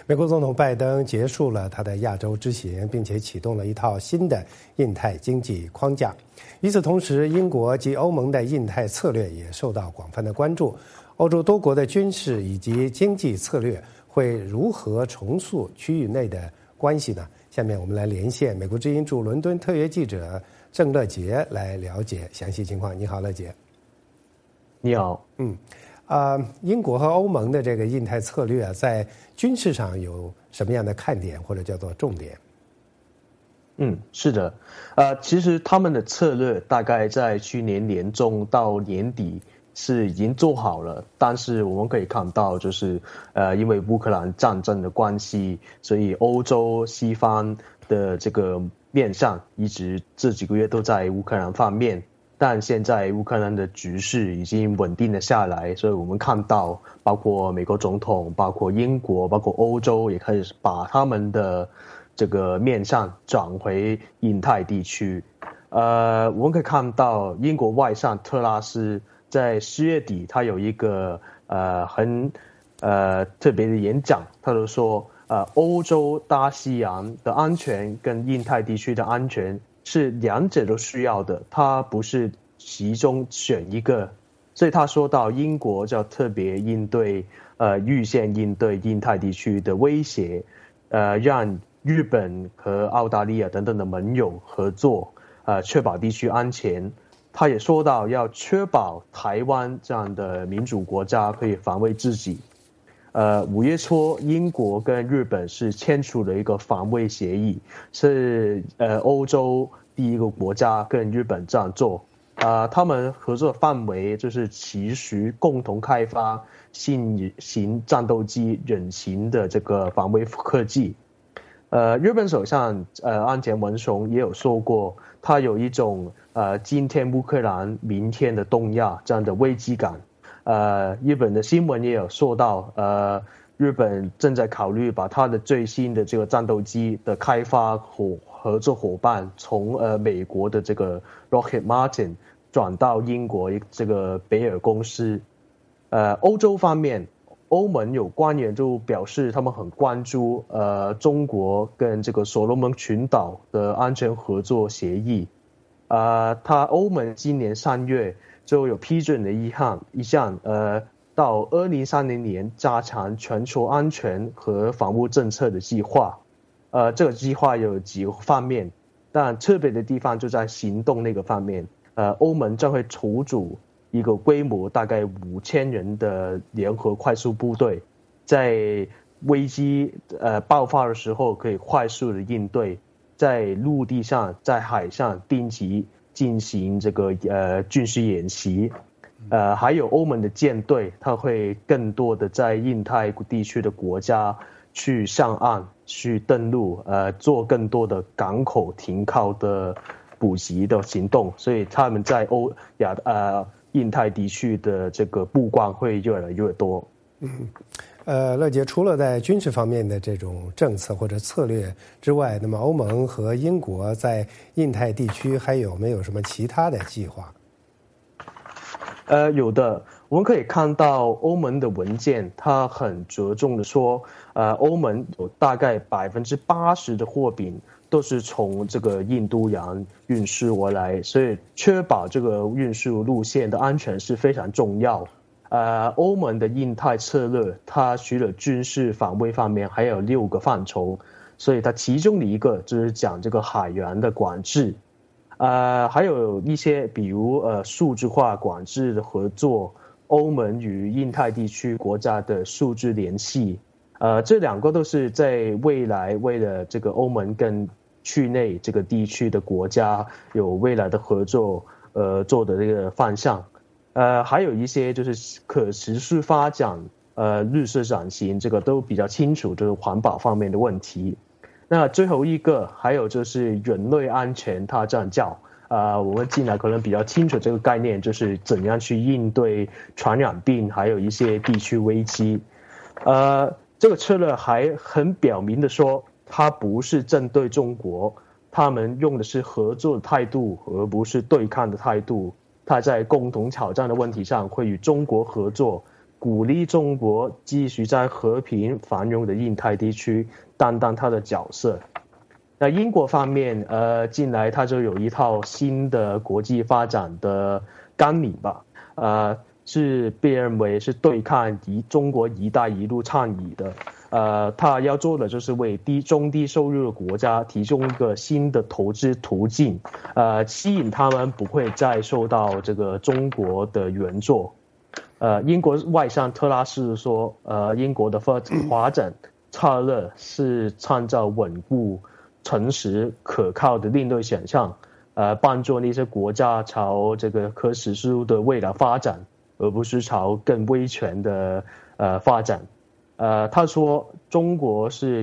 美国总统拜登结束了他的亚洲之行，并且启动了一套新的印太经济框架。与此同时，英国及欧盟的印太策略也受到广泛的关注。欧洲多国的军事以及经济策略会如何重塑区域内的关系呢？下面我们来连线美国之音驻伦敦特约记者郑乐杰来了解详细情况。你好，乐杰。 你好。 英国和欧盟的这个印太策略在军事上有什么样的看点或者叫做重点？ 是的，其实他们的策略大概在去年年中到年底是已经做好了，但是我们可以看到，就是因为乌克兰战争的关系，所以欧洲西方的这个面向一直这几个月都在乌克兰方面。但现在乌克兰的局势已经稳定了下来，所以我们看到，包括美国总统、包括英国、包括欧洲也开始把他们的这个面向转回印太地区。我们可以看到，英国外相特拉斯在10月底，他有一个很特别的演讲，他就说，欧洲大西洋的安全跟印太地区的安全是两者都需要的，它不是其中选一个。所以他说到英国就要特别预先应对印太地区的威胁，让日本和澳大利亚等等的盟友合作，确保地区安全。他也说到要确保台湾这样的民主国家可以防卫自己。5月初，英国跟日本是签署了一个防卫协议，是欧洲第一个国家跟日本这样做。他们合作范围就是其实共同开发新型战斗机人形的这个防卫科技。日本首相岸田文雄也有说过，他有一种今天乌克兰明天的东亚这样的危机感。日本的新闻也有说到，日本正在考虑把它的最新的这个战斗机的开发合作伙伴从美国的这个 Lockheed Martin 转到英国这个北尔公司。欧洲方面，欧盟有官员就表示他们很关注中国跟这个所罗门群岛的安全合作协议。欧盟今年3月就有批准了一项到2030年加强全球安全和防务政策的计划。这个计划有几个方面，但特别的地方就在行动那个方面。欧盟将会筹组一个规模大概5000人的联合快速部队，在危机爆发的时候可以快速的应对，在陆地上、在海上定期进行这个军事演习。还有欧盟的舰队，它会更多的在印太地区的国家去上岸、去登陆，做更多的港口停靠的补给的行动，所以他们在印太地区的这个布光会越来越多。 乐杰，除了在军事方面的这种政策或者策略之外，那么欧盟和英国在印太地区还有没有什么其他的计划？ 有的，我们可以看到欧盟的文件，它很着重的说，欧盟有大概80%的货品都是从这个印度洋运输而来，所以确保这个运输路线的安全是非常重要。欧盟的印太策略，它除了军事防卫方面，还有6个范畴，所以它其中的一个就是讲这个海洋的管制。还有一些比如数字化管制的合作，欧盟与印太地区国家的数字联系，这2个都是在未来为了这个欧盟跟区内这个地区的国家有未来的合作做的这个方向。还有一些就是可持续发展，绿色转型，这个都比较清楚，就是环保方面的问题。那最后一个还有就是人类安全，它这样叫我们进来可能比较清楚这个概念，就是怎样去应对传染病，还有一些地区危机。这个策略还很表明的说，它不是针对中国，他们用的是合作的态度，而不是对抗的态度。它在共同挑战的问题上会与中国合作， 鼓励中国继续在和平繁荣的印太地区担当它的角色。那英国方面，近来它就有一套新的国际发展的纲领吧，是被认为是对抗中国"一带一路"倡议的。他要做的就是为中低收入的国家提供一个新的投资途径，吸引他们不会再受到这个中国的援助。英国外相特拉斯说，英国的发展策略是创造稳固、诚实、可靠的另类选项，帮助那些国家朝这个可持续的未来发展，而不是朝更威权的发展。他说，中国是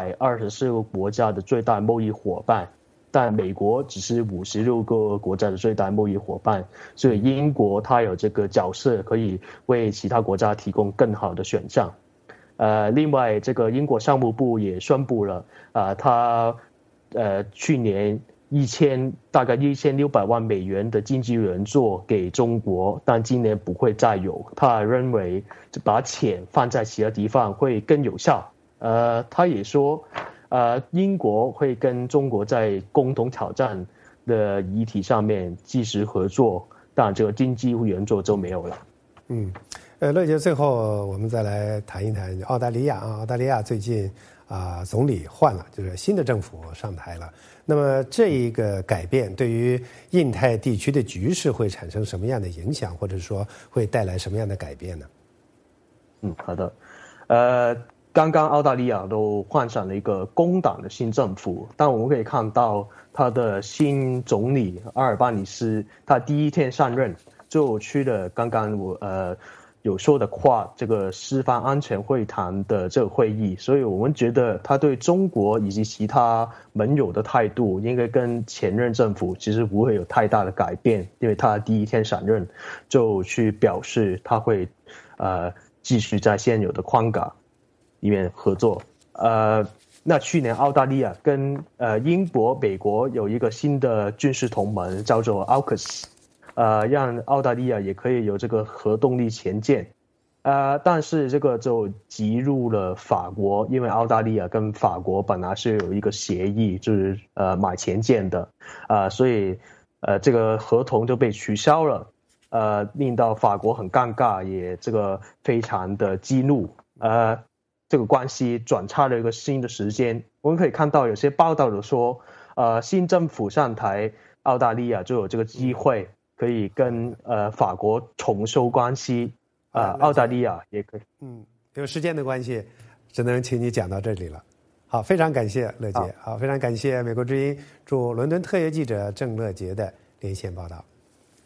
124个国家的最大贸易伙伴，但美国只是56个国家的最大贸易伙伴，所以英国它有这个角色，可以为其他国家提供更好的选项。另外，这个英国商务部也宣布了，他去年大概1600万美元的经济援助给中国，但今年不会再有。他认为把钱放在其他地方会更有效。他也说，英国会跟中国在共同挑战的议题上面继续合作，但这个经济援助就没有了。 乐姐，最后我们再来谈一谈澳大利亚啊。澳大利亚最近总理换了，就是新的政府上台了。那么这一个改变对于印太地区的局势会产生什么样的影响，或者说会带来什么样的改变呢？ 好的。刚刚澳大利亚都换上了一个工党的新政府，但我们可以看到他的新总理阿尔巴尼斯，他第一天上任就去了刚刚我有说的这个四方安全会谈的这个会议，所以我们觉得他对中国以及其他盟友的态度应该跟前任政府其实不会有太大的改变，因为他第一天上任就去表示他会继续在现有的框架里面合作。那去年澳大利亚跟英国、美国有一个新的军事同盟，叫做 AUKUS，让澳大利亚也可以有这个核动力潜舰。但是这个就挤入了法国，因为澳大利亚跟法国本来是有一个协议，就是买潜舰的，所以这个合同就被取消了，令到法国很尴尬，也这个非常的激怒。这个关系转差了一个新的时间。我们可以看到有些报道的说，新政府上台，澳大利亚就有这个机会可以跟法国重修关系，澳大利亚也可以。 因为时间的关系，只能请你讲到这里了。好，非常感谢乐杰。好，非常感谢美国之音驻伦敦特约记者郑乐杰的连线报道。